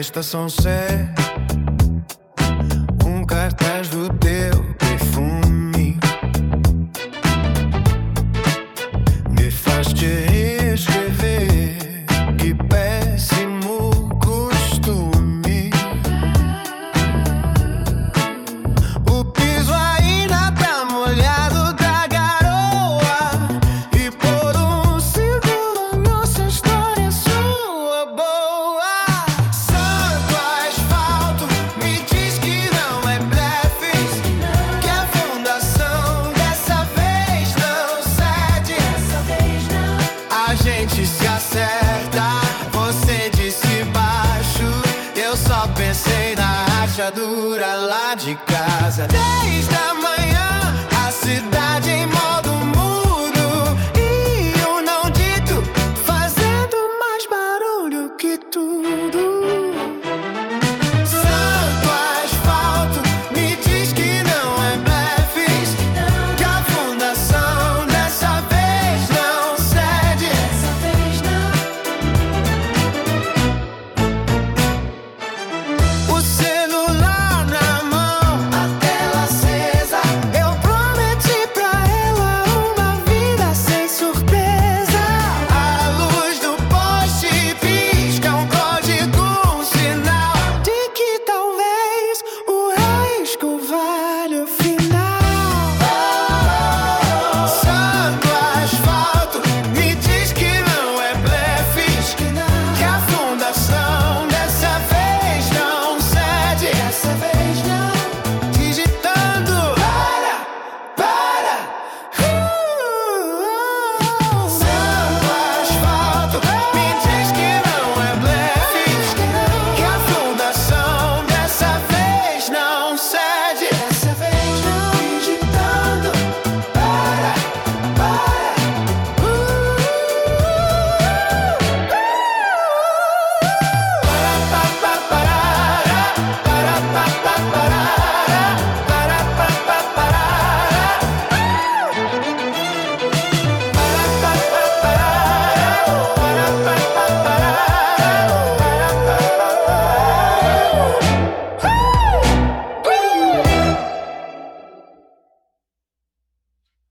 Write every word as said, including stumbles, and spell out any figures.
estação C, um cartaz do teu perfume me faz te reescrever. Que péssimo costume. O piso ainda tá molhado da garoa, e por um segundo nossa história soa boa. Santo asfalto me diz que não é blefes, que a fundação dessa vez não cede. A gente se acerta, você disse baixo, eu só pensei na rachadura lá de casa. Desde a